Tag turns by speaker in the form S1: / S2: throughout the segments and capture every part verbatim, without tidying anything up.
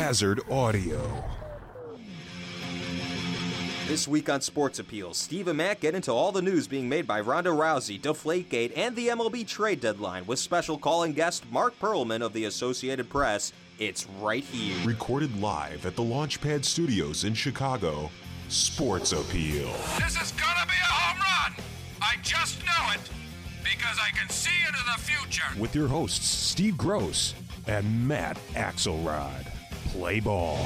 S1: Hazard Audio.
S2: This week on Sports Appeal, Steve and Matt get into all the news being made by Ronda Rousey, Deflategate, and the M L B trade deadline with special call-in guest Mark Perlman of the Associated Press. It's right here.
S1: Recorded live at the Launchpad Studios in Chicago, Sports Appeal.
S3: This is gonna be a home run! I just know it, because I can see into the future!
S1: With your hosts, Steve Gross and Matt Axelrod. Play ball.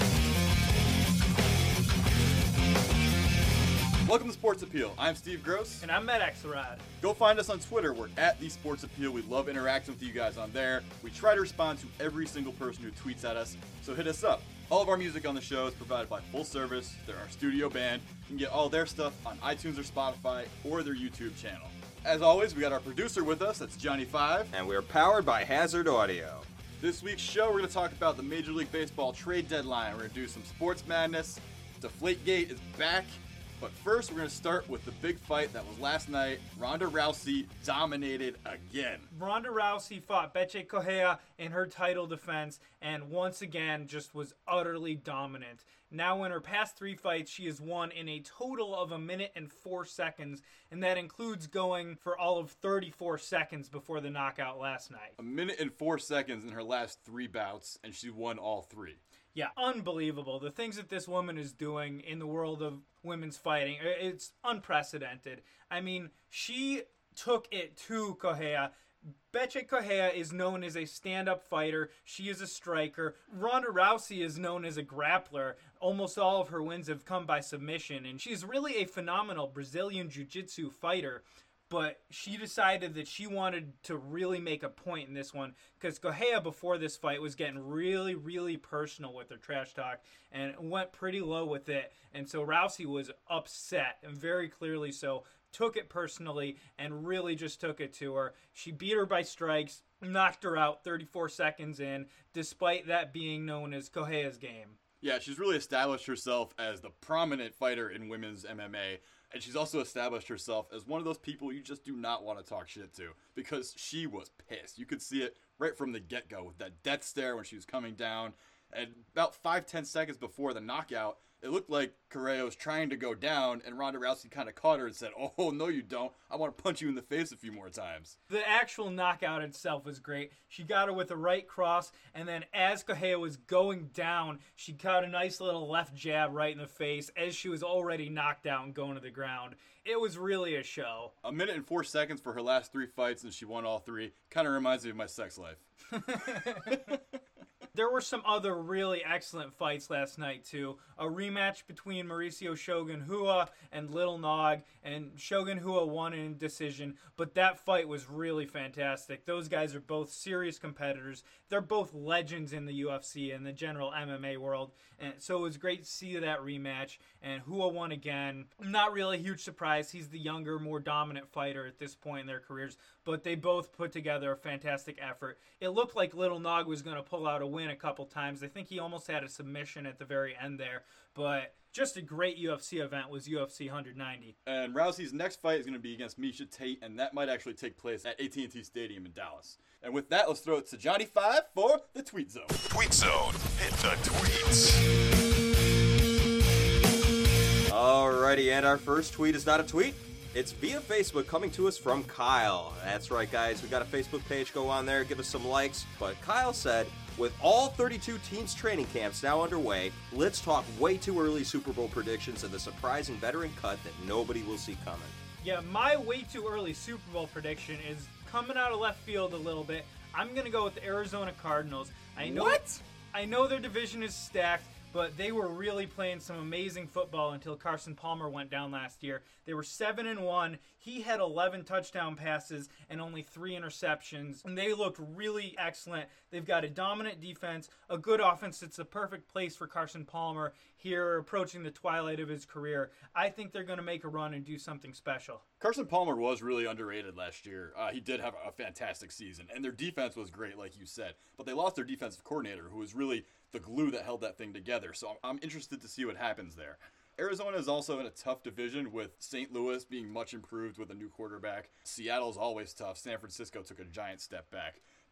S4: Welcome to Sports Appeal. I'm Steve Gross.
S5: And I'm Matt Axelrod.
S4: Go find us on Twitter. We're at The Sports Appeal. We love interacting with you guys on there. We try to respond to every single person who tweets at us, so hit us up. All of our music on the show is provided by Full Service. They're our studio band. You can get all their stuff on iTunes or Spotify or their YouTube channel. As always, we got our producer with us. That's Johnny Five.
S2: And we're powered by Hazard Audio.
S4: This week's show, we're going to talk about the Major League Baseball trade deadline. We're going to do some sports madness. Deflategate is back. But first, we're going to start with the big fight that was last night. Ronda Rousey dominated again.
S5: Ronda Rousey fought Bethe Correia in her title defense and once again just was utterly dominant. Now in her past three fights, she has won in a total of a minute and four seconds, and that includes going for all of thirty-four seconds before the knockout last night.
S4: A minute and four seconds in her last three bouts, and she won all three.
S5: Yeah, unbelievable. The things that this woman is doing in the world of women's fighting, it's unprecedented. I mean, she took it to Correia. Bethe Correia is known as a stand-up fighter. She is a striker. Ronda Rousey is known as a grappler. Almost all of her wins have come by submission, and she's really a phenomenal Brazilian jiu-jitsu fighter. But she decided that she wanted to really make a point in this one because Correia before this fight was getting really, really personal with her trash talk and went pretty low with it. And so Rousey was upset, and very clearly so, took it personally and really just took it to her. She beat her by strikes, knocked her out thirty-four seconds in, despite that being known as Correia's game.
S4: Yeah, she's really established herself as the prominent fighter in women's M M A. And she's also established herself as one of those people you just do not want to talk shit to because she was pissed. You could see it right from the get-go with that death stare when she was coming down. And about five, ten seconds before the knockout, it looked like Correia was trying to go down, and Ronda Rousey kind of caught her and said, "Oh, no, you don't. I want to punch you in the face a few more times."
S5: The actual knockout itself was great. She got her with a right cross, and then as Correia was going down, she caught a nice little left jab right in the face as she was already knocked out and going to the ground. It was really a show.
S4: A minute and four seconds for her last three fights, and she won all three. Kind of reminds me of my sex life.
S5: There were some other really excellent fights last night, too. A rematch between Mauricio Shogun Rua and Little Nog, and Shogun Rua won in decision, but that fight was really fantastic. Those guys are both serious competitors. They're both legends in the U F C and the general M M A world, and so it was great to see that rematch, and Rua won again. Not really a huge surprise. He's the younger, more dominant fighter at this point in their careers, but they both put together a fantastic effort. It looked like Little Nog was going to pull out a win a couple times. I think he almost had a submission at the very end there, but just a great U F C event was U F C one ninety.
S4: And Rousey's next fight is going to be against Miesha Tate, and that might actually take place at A T and T Stadium in Dallas. And with that, let's throw it to Johnny Five for the Tweet Zone.
S1: Tweet Zone. Hit the tweets.
S2: Alrighty, and our first tweet is not a tweet. It's via Facebook coming to us from Kyle. That's right, guys. We got a Facebook page. Go on there, give us some likes. But Kyle said, with all thirty-two teams' training camps now underway, let's talk way too early Super Bowl predictions and the surprising veteran cut that nobody will see coming.
S5: Yeah, my way too early Super Bowl prediction is coming out of left field a little bit. I'm going to go with the Arizona Cardinals. I know,
S4: What?
S5: I know their division is stacked, but they were really playing some amazing football until Carson Palmer went down last year. They were seven and one. He had eleven touchdown passes and only three interceptions, and they looked really excellent. They've got a dominant defense, a good offense. It's the perfect place for Carson Palmer here approaching the twilight of his career. I think they're going to make a run and do something special.
S4: Carson Palmer was really underrated last year. Uh, he did have a fantastic season, and their defense was great, like you said. But they lost their defensive coordinator, who was really the glue that held that thing together. So I'm, I'm interested to see what happens there. Arizona is also in a tough division, with Saint Louis being much improved with a new quarterback. Seattle's always tough. San Francisco took a giant step back.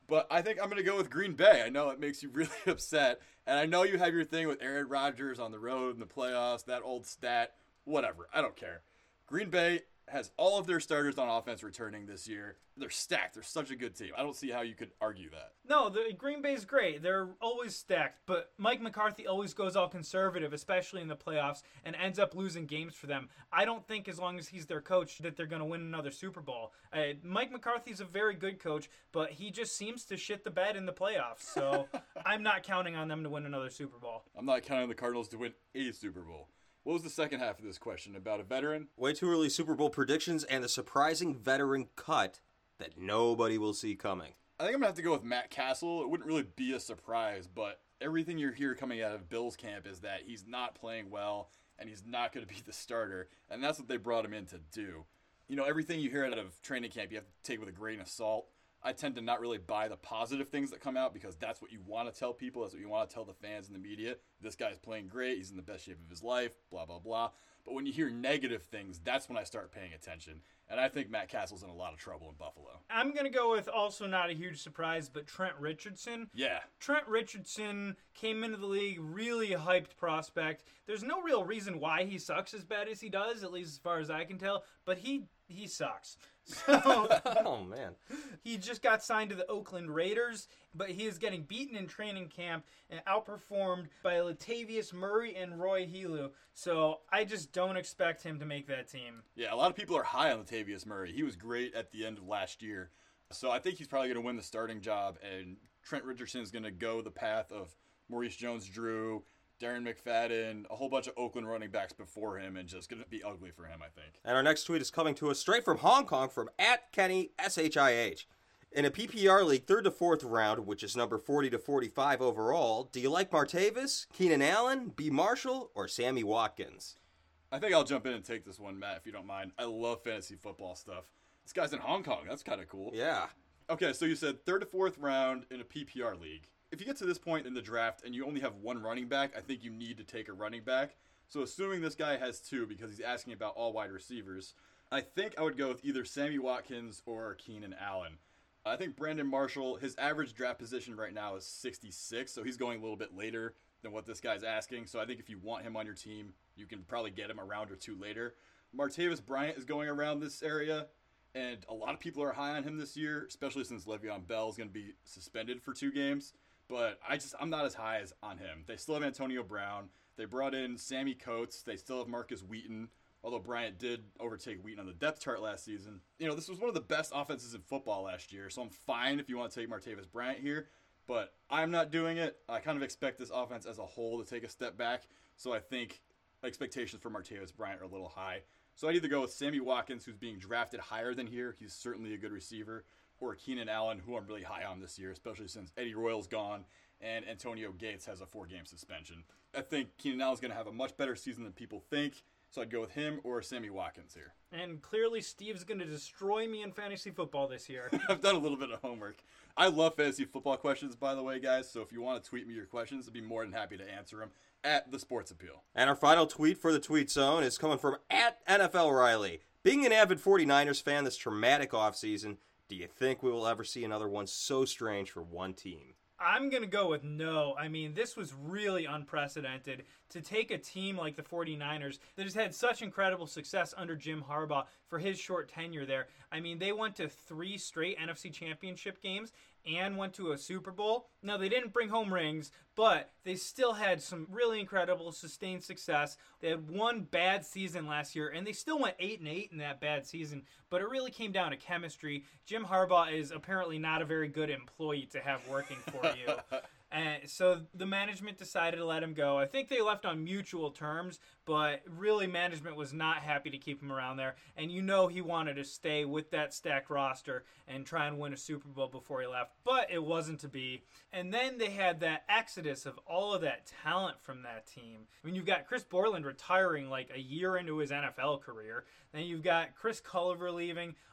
S4: But I think I'm going to go with Green Bay. I know it makes you really upset. And I know you have your thing with Aaron Rodgers on the road in the playoffs, that old stat, whatever. I don't care. Green Bay has all of their starters on offense returning this year. They're stacked. They're such a good team. I don't see how you could argue that.
S5: No, the Green Bay's great. They're always stacked, but Mike McCarthy always goes all conservative, especially in the playoffs, and ends up losing games for them. I don't think as long as he's their coach that they're going to win another Super Bowl. Uh, Mike McCarthy's a very good coach, but he just seems to shit the bed in the playoffs, so I'm not counting on them to win another Super Bowl.
S4: I'm not counting on the Cardinals to win a Super Bowl. What was the second half of this question? About a veteran?
S2: Way too early Super Bowl predictions and the surprising veteran cut that nobody will see coming.
S4: I think I'm going to have to go with Matt Castle. It wouldn't really be a surprise, but everything you hear coming out of Bill's camp is that he's not playing well and he's not going to be the starter, and that's what they brought him in to do. You know, everything you hear out of training camp, you have to take with a grain of salt. I tend to not really buy the positive things that come out because that's what you want to tell people. That's what you want to tell the fans and the media. This guy's playing great. He's in the best shape of his life, blah, blah, blah. But when you hear negative things, that's when I start paying attention. And I think Matt Castle's in a lot of trouble in Buffalo.
S5: I'm going to go with also not a huge surprise, but Trent Richardson.
S4: Yeah.
S5: Trent Richardson came into the league, really hyped prospect. There's no real reason why he sucks as bad as he does, at least as far as I can tell, but he he sucks. So,
S2: oh, man.
S5: He just got signed to the Oakland Raiders, but he is getting beaten in training camp and outperformed by Latavius Murray and Roy Helu. So I just don't expect him to make that team.
S4: Yeah, a lot of people are high on Latavius Murray. He was great at the end of last year. So I think he's probably going to win the starting job, and Trent Richardson is going to go the path of Maurice Jones-Drew, Darren McFadden, a whole bunch of Oakland running backs before him, and just going to be ugly for him, I think.
S2: And our next tweet is coming to us straight from Hong Kong from at Kenny S H I H. In a P P R league, third to fourth round, which is number forty to forty-five overall, do you like Martavis, Keenan Allen, B. Marshall, or Sammy Watkins?
S4: I think I'll jump in and take this one, Matt, if you don't mind. I love fantasy football stuff. This guy's in Hong Kong. That's kind of cool.
S2: Yeah.
S4: Okay, so you said third to fourth round in a P P R league. If you get to this point in the draft and you only have one running back, I think you need to take a running back. So assuming this guy has two because he's asking about all wide receivers, I think I would go with either Sammy Watkins or Keenan Allen. I think Brandon Marshall, his average draft position right now is sixty-six, so he's going a little bit later than what this guy's asking. So I think if you want him on your team, you can probably get him a round or two later. Martavis Bryant is going around this area, and a lot of people are high on him this year, especially since Le'Veon Bell is going to be suspended for two games. But I just, I'm not as high as on him. They still have Antonio Brown. They brought in Sammy Coates. They still have Marcus Wheaton, although Bryant did overtake Wheaton on the depth chart last season. You know, this was one of the best offenses in football last year, so I'm fine if you want to take Martavis Bryant here, but I'm not doing it. I kind of expect this offense as a whole to take a step back, so I think expectations for Martavis Bryant are a little high. So I'd either go with Sammy Watkins, who's being drafted higher than here. He's certainly a good receiver. Or Keenan Allen, who I'm really high on this year, especially since Eddie Royal's gone and Antonio Gates has a four-game suspension. I think Keenan Allen's going to have a much better season than people think, so I'd go with him or Sammy Watkins here.
S5: And clearly Steve's going to destroy me in fantasy football this year.
S4: I've done a little bit of homework. I love fantasy football questions, by the way, guys, so if you want to tweet me your questions, I'd be more than happy to answer them at The Sports Appeal.
S2: And our final tweet for the Tweet Zone is coming from at N F L Riley. Being an avid 49ers fan this traumatic offseason, do you think we will ever see another one so strange for one team?
S5: I'm going to go with no. I mean, this was really unprecedented to take a team like the 49ers that has had such incredible success under Jim Harbaugh for his short tenure there. I mean, they went to three straight N F C Championship games and went to a Super Bowl. Now, they didn't bring home rings, but they still had some really incredible sustained success. They had one bad season last year, and they still went eight and eight in that bad season, but it really came down to chemistry. Jim Harbaugh is apparently not a very good employee to have working for you. And so the management decided to let him go. I think they left on mutual terms, but really management was not happy to keep him around there. And you know he wanted to stay with that stacked roster and try and win a Super Bowl before he left, but it wasn't to be. And then they had that exodus of all of that talent from that team. I mean, you've got Chris Borland retiring like a year into his N F L career. Then you've got Chris Culliver leaving.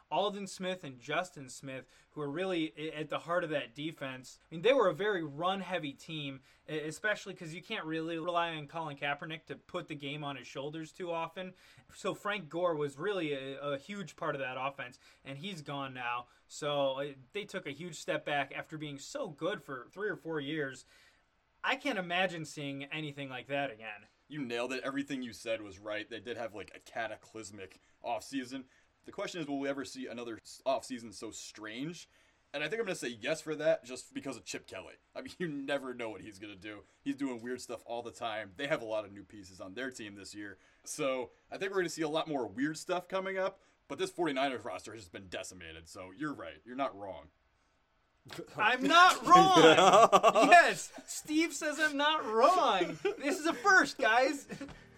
S5: Alden Smith and Justin Smith, who are really at the heart of that defense. I mean, they were a very run-heavy team, especially because you can't really rely on Colin Kaepernick to put the game on his shoulders too often. So Frank Gore was really a, a huge part of that offense, and he's gone now. So they took a huge step back after being so good for three or four years. I can't imagine seeing anything like that again.
S4: You nailed it. Everything you said was right. They did have like a cataclysmic offseason. The question is, will we ever see another offseason so strange? And I think I'm going to say yes for that just because of Chip Kelly. I mean, you never know what he's going to do. He's doing weird stuff all the time. They have a lot of new pieces on their team this year. So I think we're going to see a lot more weird stuff coming up. But this 49ers roster has just been decimated. So you're right. You're not wrong.
S5: I'm not wrong. Yes, Steve says I'm not wrong. This is a first, guys.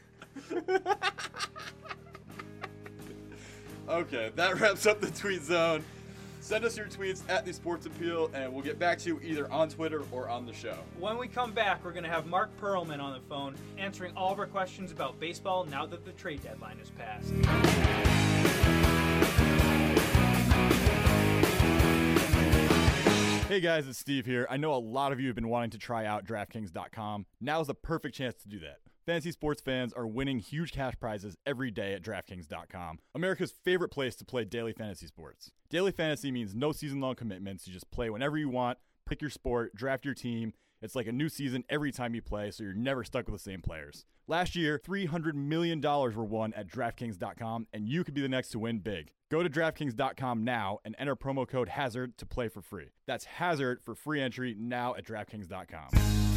S4: Okay, that wraps up the tweet zone. Send us your tweets at the Sports Appeal, and we'll get back to you either on Twitter or on the show.
S5: When we come back, we're going to have Mark Perlman on the phone answering all of our questions about baseball now that the trade deadline has passed.
S6: Hey guys, it's Steve here. I know a lot of you have been wanting to try out DraftKings dot com. Now is the perfect chance to do that. Fantasy sports fans are winning huge cash prizes every day at DraftKings dot com, America's favorite place to play daily fantasy sports. Daily fantasy means no season-long commitments. You just play whenever you want, pick your sport, draft your team. It's like a new season every time you play, so you're never stuck with the same players. Last year, three hundred million dollars were won at DraftKings dot com, and you could be the next to win big. Go to DraftKings dot com now and enter promo code HAZARD to play for free. That's HAZARD for free entry now at DraftKings dot com.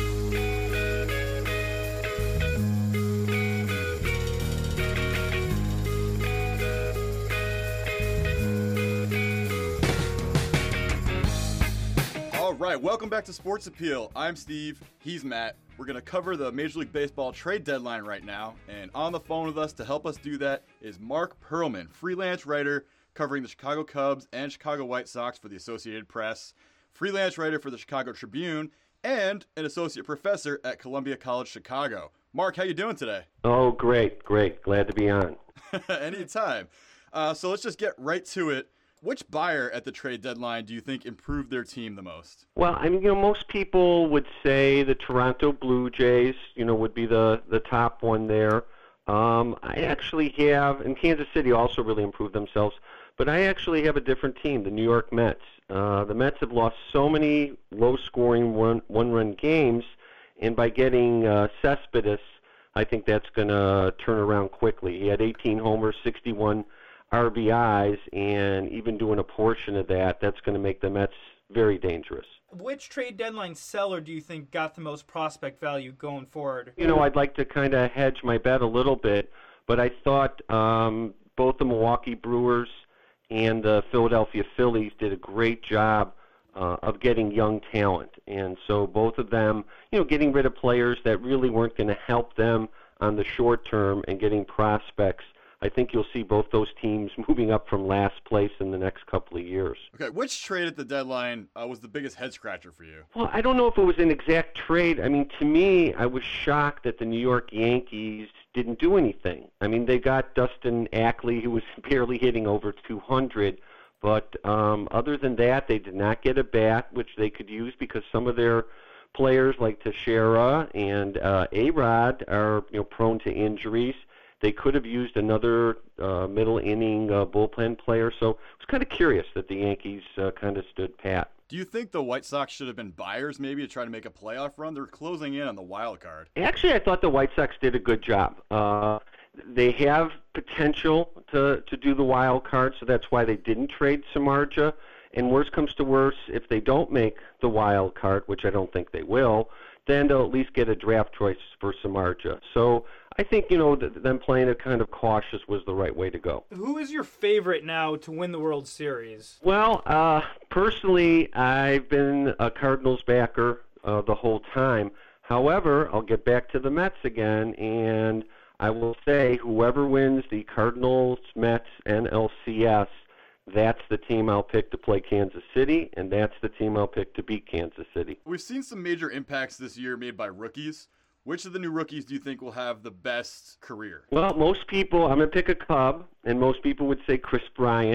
S4: All right, welcome back to Sports Appeal. I'm Steve. He's Matt. We're going to cover the Major League Baseball trade deadline right now. And on the phone with us to help us do that is Mark Perlman, freelance writer covering the Chicago Cubs and Chicago White Sox for the Associated Press, freelance writer for the Chicago Tribune, and an associate professor at Columbia College Chicago. Mark, how you doing today?
S7: Oh, great, great. Glad to be on.
S4: Anytime. Uh, so let's just get right to it. Which buyer at the trade deadline do you think improved their team the most?
S7: Well, I mean, you know, most people would say the Toronto Blue Jays, you know, would be the, the top one there. Um, I actually have, and Kansas City also really improved themselves, but I actually have a different team, the New York Mets. Uh, the Mets have lost so many low-scoring one, one-run games, and by getting uh, Cespedes, I think that's going to turn around quickly. He had eighteen homers, sixty-one R B Is, and even doing a portion of that, that's going to make the Mets very dangerous.
S5: Which trade deadline seller do you think got the most prospect value going forward?
S7: You know, I'd like to kind of hedge my bet a little bit, but I thought um, both the Milwaukee Brewers and the Philadelphia Phillies did a great job uh, of getting young talent. And so both of them, you know, getting rid of players that really weren't going to help them on the short term and getting prospects. I think you'll see both those teams moving up from last place in the next couple of years.
S4: Okay, which trade at the deadline uh, was the biggest head-scratcher for you?
S7: Well, I don't know if it was an exact trade. I mean, to me, I was shocked that the New York Yankees didn't do anything. I mean, they got Dustin Ackley, who was barely hitting over two hundred, but um, other than that, they did not get a bat, which they could use because some of their players like Teixeira and uh, A-Rod are, you know, prone to injuries. They could have used another uh, middle inning uh, bullpen player, so I was kind of curious that the Yankees uh, kind of stood pat.
S4: Do you think the White Sox should have been buyers maybe to try to make a playoff run? They're closing in on the wild card.
S7: Actually, I thought the White Sox did a good job. Uh, they have potential to, to do the wild card, so that's why they didn't trade Samardzija. And worse comes to worse, if they don't make the wild card, which I don't think they will, then they'll at least get a draft choice for Samardzija. So I think, you know, th- them playing it kind of cautious was the right way to go.
S5: Who is your favorite now to win the World Series?
S7: Well, uh, personally, I've been a Cardinals backer uh, the whole time. However, I'll get back to the Mets again, and I will say whoever wins the Cardinals, Mets, N L C S, that's the team I'll pick to play Kansas City, and that's the team I'll pick to beat Kansas City.
S4: We've seen some major impacts this year made by rookies. Which of the new rookies do you think will have the best career?
S7: Well, most people, I'm going to pick a Cub, and most people would say Chris Bryant.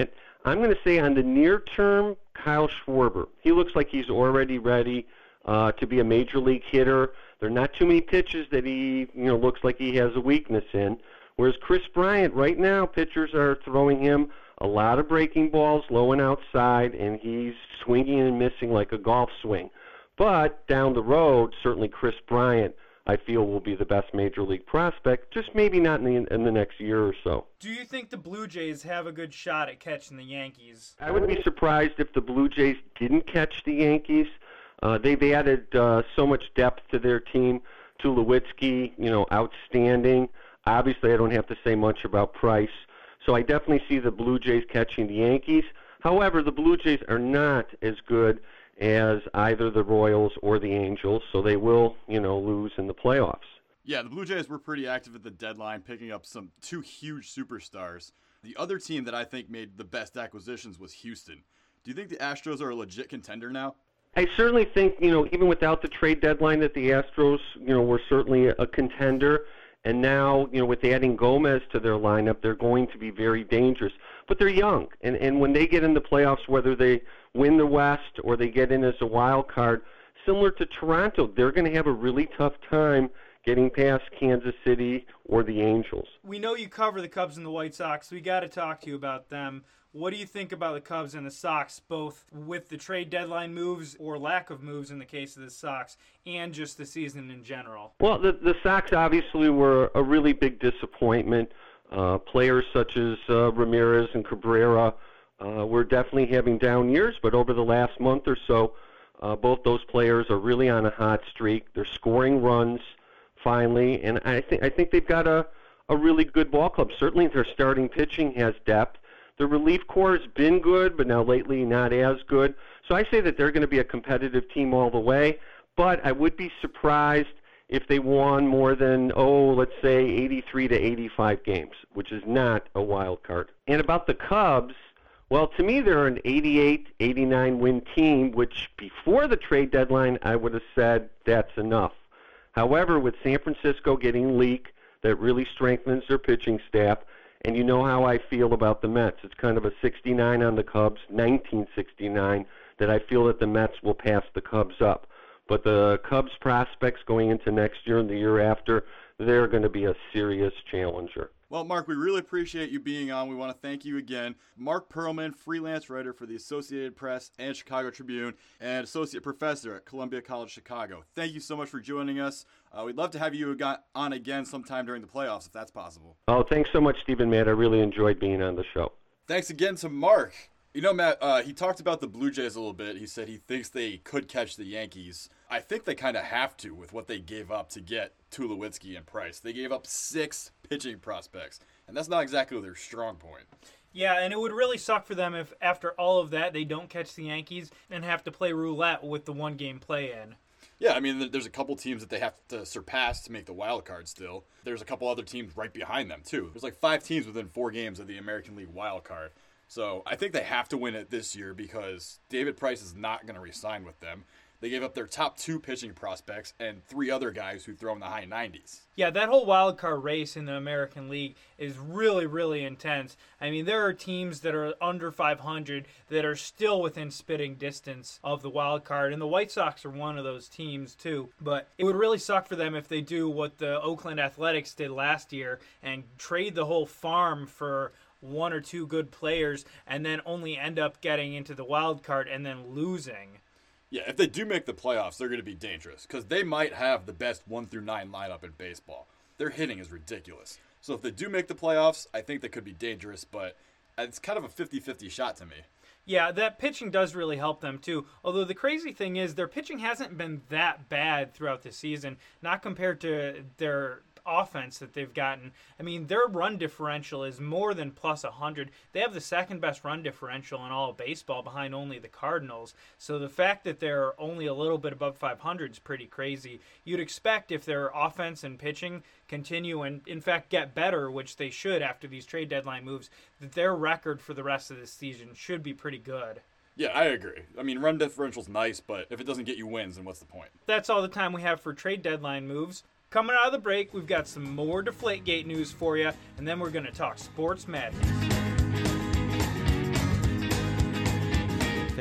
S7: I'm going to say on the near term, Kyle Schwarber. He looks like he's already ready uh, to be a major league hitter. There are not too many pitches that he, you know, looks like he has a weakness in. Whereas Chris Bryant, right now, pitchers are throwing him a lot of breaking balls low and outside, and he's swinging and missing like a golf swing. But down the road, certainly Chris Bryant, I feel, will be the best major league prospect, just maybe not in the, in the next year or so.
S5: Do you think the Blue Jays have a good shot at catching the Yankees?
S7: I would be surprised if the Blue Jays didn't catch the Yankees. Uh, they've added uh, so much depth to their team. Tulowitzki, you know, outstanding. Obviously, I don't have to say much about Price. So I definitely see the Blue Jays catching the Yankees. However, the Blue Jays are not as good as either the Royals or the Angels, so they will, you know, lose in the playoffs.
S4: Yeah, the Blue Jays were pretty active at the deadline, picking up some two huge superstars. The other team that I think made the best acquisitions was Houston. Do you think the Astros are a legit contender now?
S7: I certainly think, you know, even without the trade deadline, that the Astros, you know, were certainly a contender. And now, you know, with adding Gomez to their lineup, they're going to be very dangerous. But they're young, and and when they get in the playoffs, whether they win the West or they get in as a wild card, similar to Toronto, they're going to have a really tough time getting past Kansas City or the Angels.
S5: We know you cover the Cubs and the White Sox. We got to talk to you about them. What do you think about the Cubs and the Sox, both with the trade deadline moves or lack of moves in the case of the Sox, and just the season in general?
S7: Well, the, the Sox obviously were a really big disappointment. Uh, players such as uh, Ramirez and Cabrera uh, were definitely having down years, but over the last month or so, uh, both those players are really on a hot streak. They're scoring runs finally, and I think I think they've got a, a really good ball club. Certainly their starting pitching has depth. The relief corps has been good, but now lately not as good. So I say that they're going to be a competitive team all the way, but I would be surprised if they won more than, oh, let's say eighty-three to eighty-five games, which is not a wild card. And about the Cubs, well, to me, they're an eighty-eight, eighty-nine win team, which before the trade deadline, I would have said that's enough. However, with San Francisco getting Leak, that really strengthens their pitching staff. And you know how I feel about the Mets. It's kind of a sixty-nine on the Cubs, nineteen sixty-nine, that I feel that the Mets will pass the Cubs up. But the Cubs prospects going into next year and the year after, they're going to be a serious challenger.
S4: Well, Mark, we really appreciate you being on. We want to thank you again. Mark Perlman, freelance writer for the Associated Press and Chicago Tribune, and associate professor at Columbia College Chicago. Thank you so much for joining us. Uh, we'd love to have you on again sometime during the playoffs, if that's possible.
S7: Oh, thanks so much, Stephen, Matt. I really enjoyed being on the show.
S4: Thanks again to Mark. You know, Matt, uh, he talked about the Blue Jays a little bit. He said he thinks they could catch the Yankees. I think they kind of have to with what they gave up to get Tulowitzki and Price. They gave up six pitching prospects, and that's not exactly their strong point.
S5: Yeah, and it would really suck for them if after all of that they don't catch the Yankees and have to play roulette with the one-game play-in.
S4: Yeah, I mean, there's a couple teams that they have to surpass to make the wild card still. There's a couple other teams right behind them, too. There's like five teams within four games of the American League wild card. So I think they have to win it this year because David Price is not going to re-sign with them. They gave up their top two pitching prospects and three other guys who throw in the high nineties. Yeah,
S5: that whole wild card race in the American League is really, really intense. I mean, there are teams that are under five hundred that are still within spitting distance of the wild card, and the White Sox are one of those teams too. But it would really suck for them if they do what the Oakland Athletics did last year and trade the whole farm for one or two good players and then only end up getting into the wild card and then losing.
S4: Yeah, if they do make the playoffs, they're going to be dangerous because they might have the best one through nine lineup in baseball. Their hitting is ridiculous. So if they do make the playoffs, I think they could be dangerous, but it's kind of a fifty-fifty shot to me.
S5: Yeah, that pitching does really help them too. Although the crazy thing is their pitching hasn't been that bad throughout the season, not compared to their offense that they've gotten. I mean, their run differential is more than plus one hundred. They have the second best run differential in all of baseball behind only the Cardinals. So the fact that they're only a little bit above five hundred is pretty crazy. You'd expect if their offense and pitching continue and, in fact, get better, which they should after these trade deadline moves, that their record for the rest of this season should be pretty good.
S4: Yeah, I agree. I mean, run differential's nice, but if it doesn't get you wins, then what's the point?
S5: That's all the time we have for trade deadline moves. Coming out of the break, we've got some more Deflategate news for you, and then we're going to talk sports madness.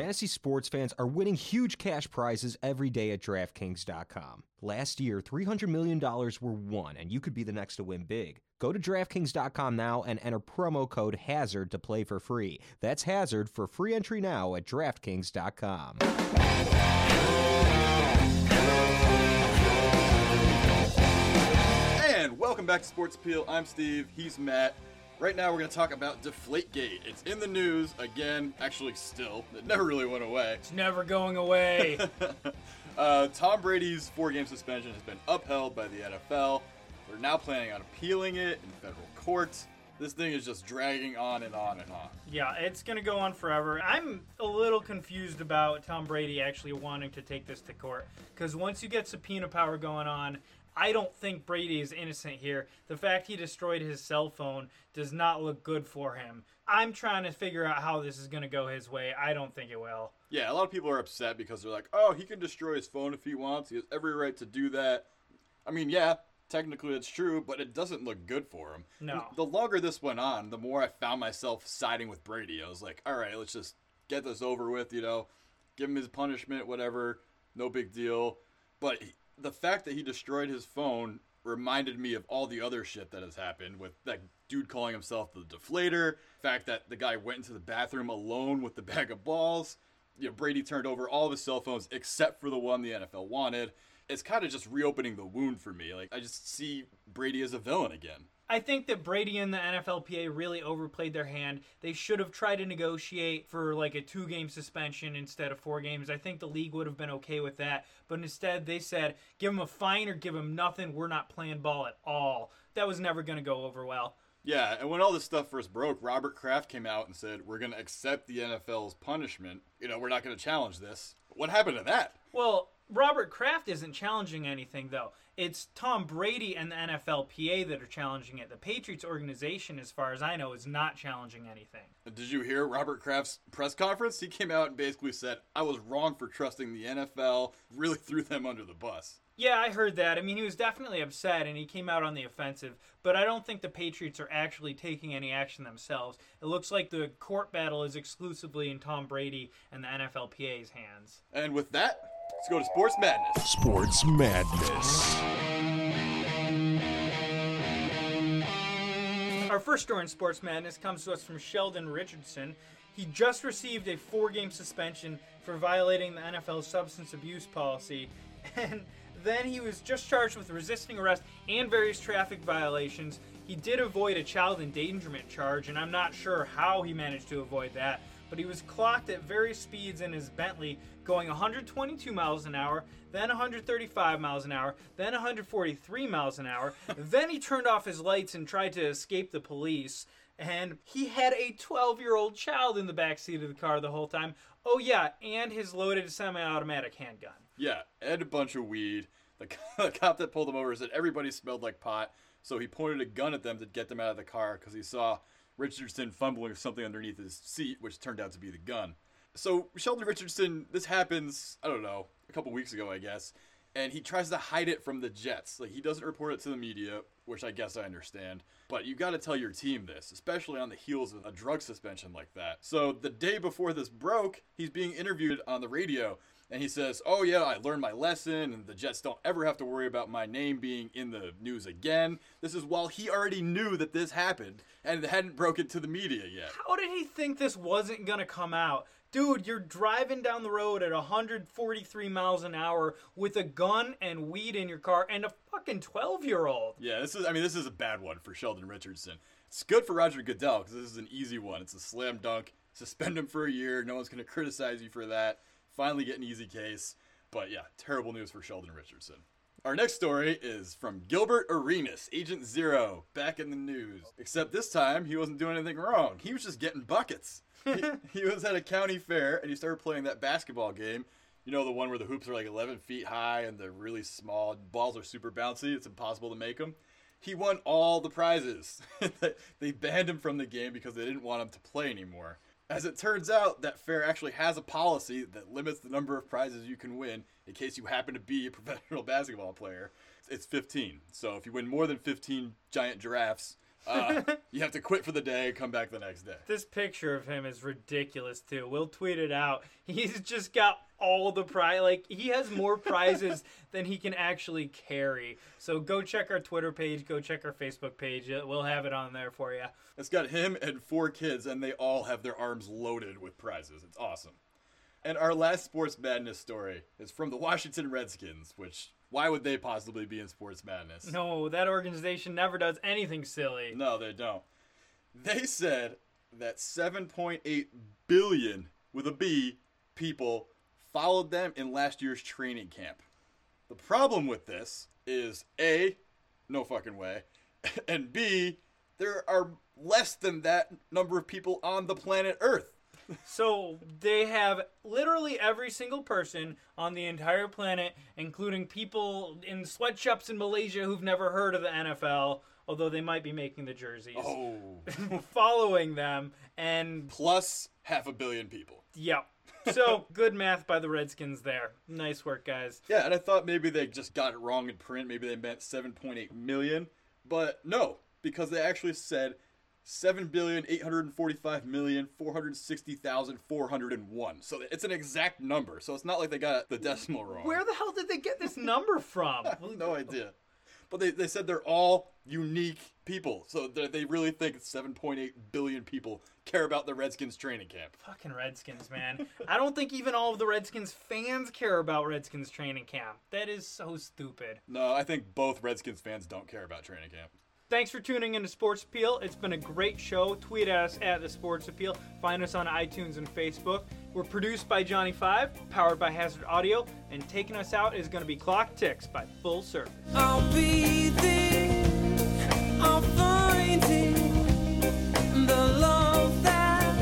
S8: Fantasy sports fans are winning huge cash prizes every day at DraftKings dot com. Last year, three hundred million dollars were won, and you could be the next to win big. Go to DraftKings dot com now and enter promo code HAZARD to play for free. That's HAZARD for free entry now at DraftKings dot com.
S4: And welcome back to Sports Appeal. I'm Steve. He's Matt. Right now we're going to talk about Deflategate. It's in the news again, actually still. It never really went away.
S5: It's never going away.
S4: uh, Tom Brady's four-game suspension has been upheld by the N F L. They're now planning on appealing it in federal court. This thing is just dragging on and on and on.
S5: Yeah, it's going to go on forever. I'm a little confused about Tom Brady actually wanting to take this to court, because once you get subpoena power going on, I don't think Brady is innocent here. The fact he destroyed his cell phone does not look good for him. I'm trying to figure out how this is going to go his way. I don't think it will.
S4: Yeah, a lot of people are upset because they're like, oh, he can destroy his phone if he wants. He has every right to do that. I mean, yeah, technically it's true, but it doesn't look good for him.
S5: No.
S4: The longer this went on, the more I found myself siding with Brady. I was like, all right, let's just get this over with, you know, give him his punishment, whatever, no big deal. But he, the fact that he destroyed his phone reminded me of all the other shit that has happened with that dude calling himself the Deflator, the fact that the guy went into the bathroom alone with the bag of balls. You know, Brady turned over all of his cell phones except for the one the N F L wanted. It's kind of just reopening the wound for me. Like, I just see Brady as a villain again.
S5: I think that Brady and the N F L P A really overplayed their hand. They should have tried to negotiate for like a two-game suspension instead of four games. I think the league would have been okay with that. But instead, they said, give him a fine or give him nothing. We're not playing ball at all. That was never going to go over well.
S4: Yeah, and when all this stuff first broke, Robert Kraft came out and said, we're going to accept the N F L's punishment. You know, we're not going to challenge this. What happened to that?
S5: Well, Robert Kraft isn't challenging anything, though. It's Tom Brady and the N F L P A that are challenging it. The Patriots organization, as far as I know, is not challenging anything.
S4: Did you hear Robert Kraft's press conference? He came out and basically said, I was wrong for trusting the N F L, really threw them under the bus.
S5: Yeah, I heard that. I mean, he was definitely upset, and he came out on the offensive, but I don't think the Patriots are actually taking any action themselves. It looks like the court battle is exclusively in Tom Brady and the N F L P A's hands.
S4: And with that, let's go to Sports Madness.
S1: Sports Madness.
S5: Our first story in Sports Madness comes to us from Sheldon Richardson. He just received a four-game suspension for violating the N F L's substance abuse policy, and then he was just charged with resisting arrest and various traffic violations. He did avoid a child endangerment charge, and I'm not sure how he managed to avoid that, but he was clocked at various speeds in his Bentley, going one hundred twenty-two miles an hour, then one hundred thirty-five miles an hour, then one hundred forty-three miles an hour. Then he turned off his lights and tried to escape the police, and he had a twelve-year-old child in the backseat of the car the whole time. Oh yeah, and his loaded semi-automatic handgun.
S4: Yeah, and a bunch of weed. The, the cop that pulled him over said everybody smelled like pot, so he pointed a gun at them to get them out of the car because he saw Richardson fumbling with something underneath his seat, which turned out to be the gun. So Sheldon Richardson, this happens, I don't know, a couple weeks ago, I guess, and he tries to hide it from the Jets. Like, he doesn't report it to the media, which I guess I understand, but you got to tell your team this, especially on the heels of a drug suspension like that. So the day before this broke, he's being interviewed on the radio, and he says, oh yeah, I learned my lesson, and the Jets don't ever have to worry about my name being in the news again. This is while he already knew that this happened, and it hadn't broken to the media yet.
S5: How did he think this wasn't going to come out? Dude, you're driving down the road at one hundred forty-three miles an hour with a gun and weed in your car and a fucking twelve-year-old.
S4: Yeah, this is, I mean, this is a bad one for Sheldon Richardson. It's good for Roger Goodell, because this is an easy one. It's a slam dunk. Suspend him for a year. No one's going to criticize you for that. Finally get an easy case. But yeah, terrible news for Sheldon Richardson. Our next story is from Gilbert Arenas, Agent Zero, back in the news. Except this time, he wasn't doing anything wrong. He was just getting buckets. he, he was at a county fair, and he started playing that basketball game. You know, the one where the hoops are like eleven feet high, and they're really small. Balls are super bouncy. It's impossible to make them. He won all the prizes. They banned him from the game because they didn't want him to play anymore. As it turns out, that fair actually has a policy that limits the number of prizes you can win in case you happen to be a professional basketball player. It's fifteen. So if you win more than fifteen giant giraffes, Uh, you have to quit for the day, come back the next day.
S5: This picture of him is ridiculous too. We'll tweet it out. He's just got all the prize. Like, he has more prizes than he can actually carry. So go check our Twitter page. Go check our Facebook page. We'll have it on there for you.
S4: It's got him and four kids, and they all have their arms loaded with prizes. It's awesome. And our last Sports Madness story is from the Washington Redskins, which, why would they possibly be in Sports Madness?
S5: No, that organization never does anything silly.
S4: No, they don't. They said that seven point eight billion, with a B, people followed them in last year's training camp. The problem with this is A, no fucking way, and B, there are less than that number of people on the planet Earth.
S5: So they have literally every single person on the entire planet, including people in sweatshops in Malaysia who've never heard of the N F L, although they might be making the jerseys,
S4: Oh.
S5: following them, and
S4: Plus half a billion people.
S5: yep. So good math by the Redskins there. Nice work, guys.
S4: Yeah, and I thought maybe they just got it wrong in print. Maybe they meant seven point eight million. But no, because they actually said seven billion eight hundred forty-five million four hundred sixty thousand four hundred one. So it's an exact number. So it's not like they got the decimal wrong.
S5: Where the hell did they get this number from?
S4: No idea. But they, they said they're all unique people. So they they really think seven point eight billion people care about the Redskins training camp.
S5: Fucking Redskins, man. I don't think even all of the Redskins fans care about Redskins training camp. That is so stupid.
S4: No, I think both Redskins fans don't care about training camp.
S5: Thanks for tuning into Sports Appeal. It's been a great show. Tweet at us at the Sports Appeal. Find us on iTunes and Facebook. We're produced by Johnny Five, powered by Hazard Audio, and taking us out is going to be Clock Ticks by Full Service.
S9: I'll be there. I'll find it. The love that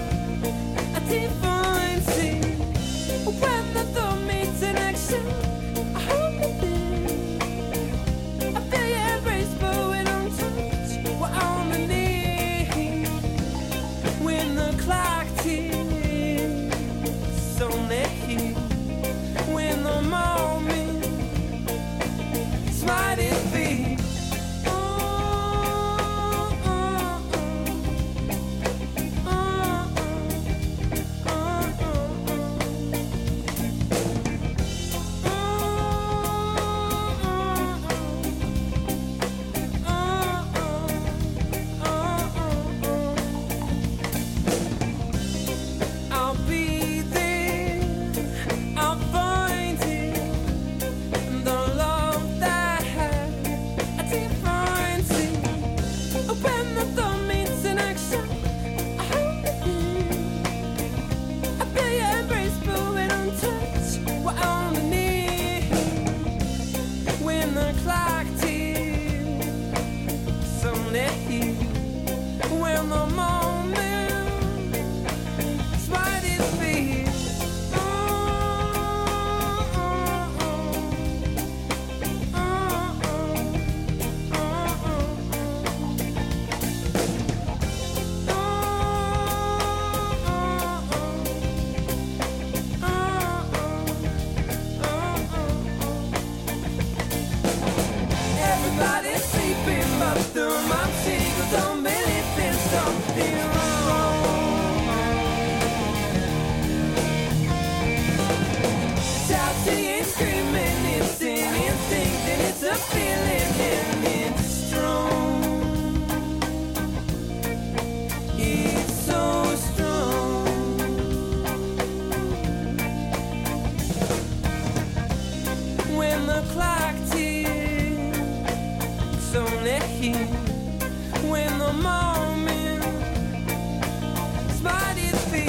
S9: defines it. When the thought meets an action, I hope it there. I feel your embrace, but we don't touch. We're on the knee. When the clock ticks, so near. When the moment might it be. When the moment might it be.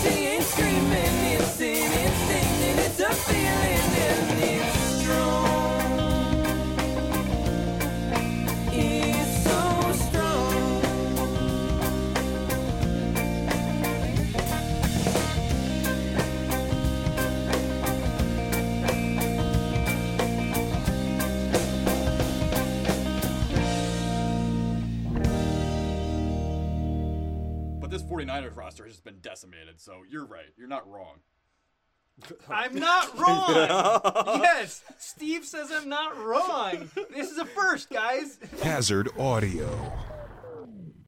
S9: She ain't screaming, it's an instinct and it's a feeling and it's strong. It's so strong.
S4: But this 49ers roster has just been decimated, so you're right. You're not wrong.
S5: I'm not wrong. Yes, Steve says I'm not wrong. This is a first, guys.
S1: Hazard Audio.